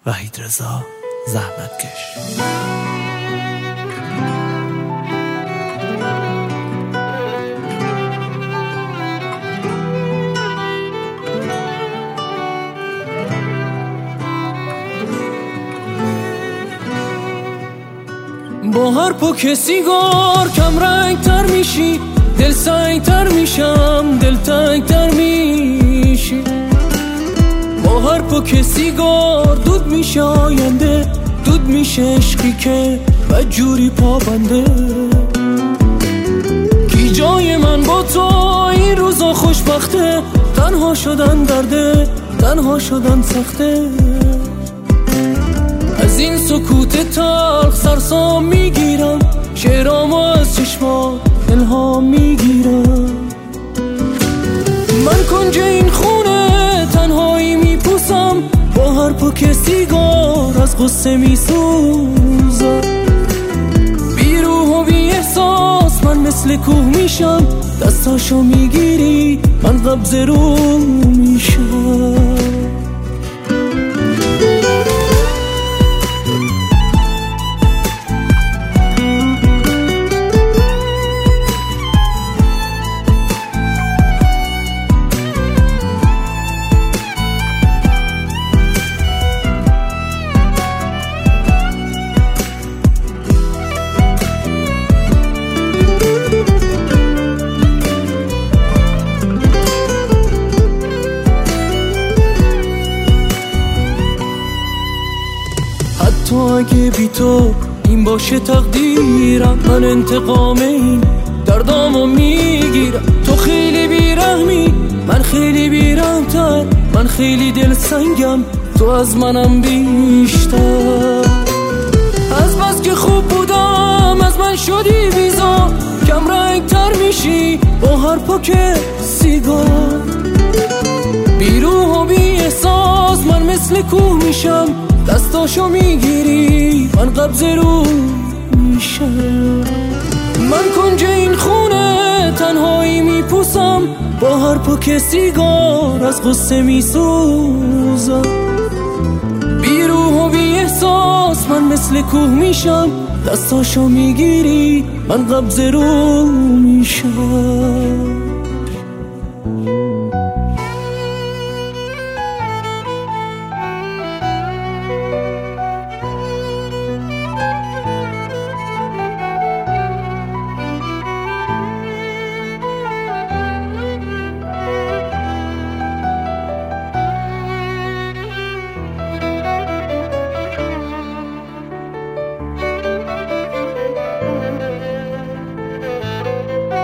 وحید رضا زحمتکش. با هر پک سیگار کم رنگ تر میشی، دل سنگ تر میشم، دل تنگ تر میشی. با هر پک سیگار دود میشه آینده، دود میشه عشقی که بدجوری پابنده. کی جای من با تو این روزا خوشبخته، تنها شدن درده، تنها شدن سخته. از این سکوت تلخ سرسام میگیرم، شعرامو از چشمات الهام میگیرم. من کنج این خونه تنهایی میپوسم، با هر پک سیگار از غصه میسوزم. بی روح و بی احساس من مثل کوه میشم، دستاشو میگیری من قبض رو میشم. تو اگه بی تو این باشه تقدیرم، من انتقام این دردامو میگیرم. تو خیلی بیرحمی، من خیلی بیرحمتر، من خیلی دل سنگم، تو از منم بیشتر. از بس که خوب بودم از من شدی بیزار، کم رنگ تر میشی با هر پک سیگار. بی روح و بی احساس من مثل کوه میشم، دستاشو میگیری من قبض رو میشم. من کنج این خونه تنهایی میپوسم، با هر پک سیگار از غصه میسوزم. بی روح و بی احساس من مثل کوه میشم، دستاشو میگیری من قبض رو میشم.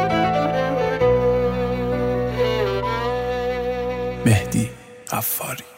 مهدی غفاری.